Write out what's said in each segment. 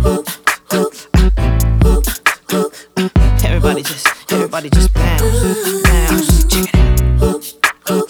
Everybody just bounce, bounce. Check it out.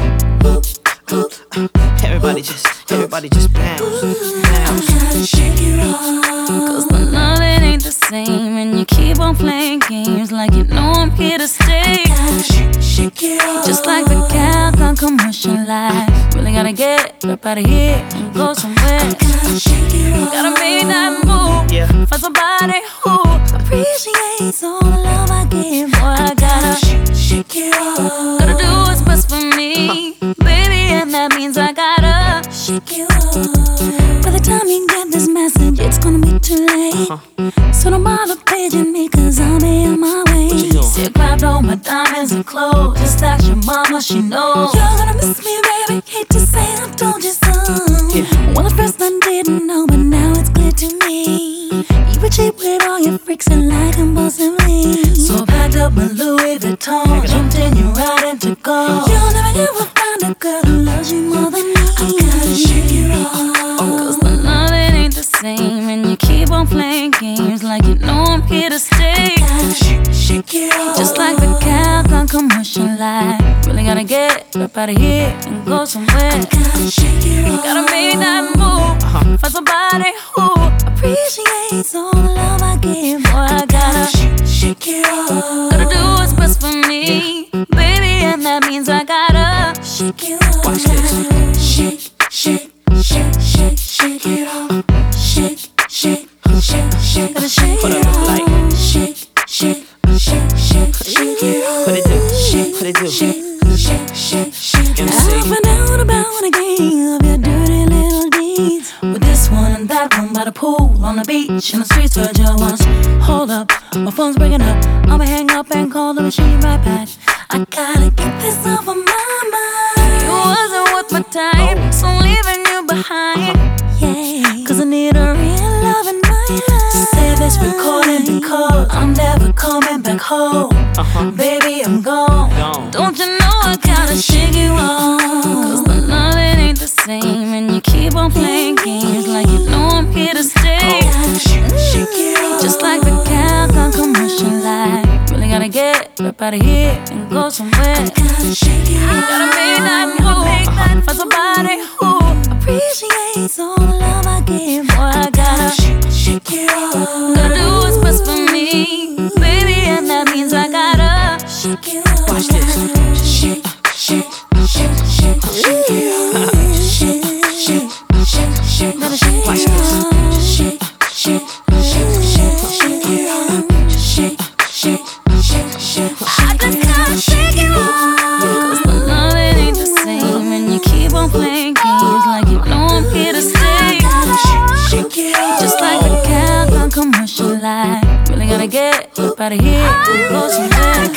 Everybody just bounce, bounce. Gotta shake it off, 'cause the love it ain't the same, and you keep on playing games like you know I'm here to stay. Gotta shake it off, just like the Calgon commercial life. Really gotta get up out of here and go somewhere. Gotta shake it off, gotta make that move, yeah. Find somebody who appreciates all the love I give. Boy, I gotta shake it off. Gotta do what's best for me, baby, and that means I gotta shake it off. By the time you get this message, it's gonna be too late. So don't bother paging me, 'cause I'll be on my way. See, I grabbed all my diamonds and clothes, just ask your mama, she knows. You're gonna miss me, baby, hate to say I told you so. Well, at first I didn't know, but now it's clear to me. You were cheap with all your freaks and like compulsively. So I packed up my Louis Vuitton, jumped in your ride into gold. You'll never ever find a girl who loves you more than me. I gotta shake it off, 'cause the love it ain't the same, and you keep on playing games like you know I'm here to stay. I gotta shake it off, just like the Calgon commercial life. Really gotta get up out of here and go somewhere. I gotta shake it off, gotta make that move, find somebody who appreciates all the love I give. Boy, I gotta shake it off. Gotta do what's best for me, baby, and that means I gotta shake it off. Watch this. Shake, shake, shake, shake, shake it off. Shake, shake, shake, shake, gotta shake What it up, off. like? Shake, shake, shake, shake, shake it off. What it do? Shake, What it do? shake, shake, shake, shake. MC. I've been out about again of your dirty little deeds. With this one and that one by the pool, on the beach, in the streets where you was. Hold up, my phone's breaking up. I'ma hang up and call the machine right back. I gotta get this off of my mind. You wasn't worth my time, so I'm leaving you behind. Yeah, 'cause I need a real love in my life. Say this recording because I'm never coming back home. Baby, I'm gone. Don't you know I gotta shake you off, 'cause the love it ain't the same, and you keep on playing games like you know I'm here to stay. Shake it off, just like the Calgon commercial life. Really gotta get up out of here and go somewhere. Gotta shake it off, gotta make that move, find somebody who appreciates all the love I give. Boy, I gotta shake it off. Gotta do what's best for me, baby, and that means I gotta shake it off. Watch this. Shake, shake, shake, shake, shake it off. Shake, shake, shake, shake, gotta shake Watch it this. off. Shake, shake, shake, shake, shake it off. Shake, shake, shake, shake, I just gotta shake it off, 'cause the love it ain't the same, and you keep on playing games like you know I'm here to stay. Shake it off, just like the Calgon commercial life. Really gotta get up out of here and go somewhere.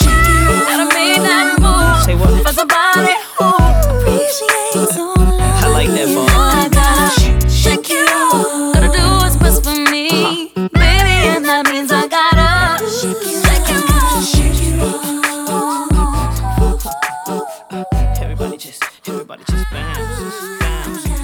Gotta make that move, Say what? find somebody who appreciates all the love I like that, give. boy. I gotta shake it off. Gotta do what's best for me, baby, and that means I gotta shake it off. Shake it off. Everybody just bounce, bounce.